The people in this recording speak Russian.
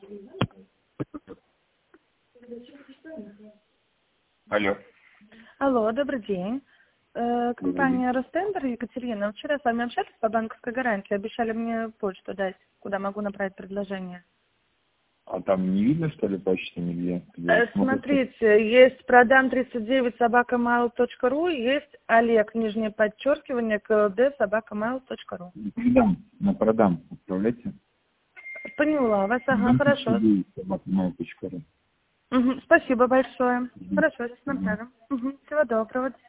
Алло. Алло, добрый день. Компания Ростендер, Екатерина. Вчера с вами общались по банковской гарантии. Обещали мне почту дать, куда могу направить предложение. А там не видно, что ли, почты нигде? Смотрите, есть продам39@mail.ru, есть Олег, нижнее подчеркивание, КЛД@mail.ru. На продам отправляйте. Поняла вас, ага, хорошо. @mail.ru. Спасибо большое. Хорошо, сейчас направим. Всего доброго.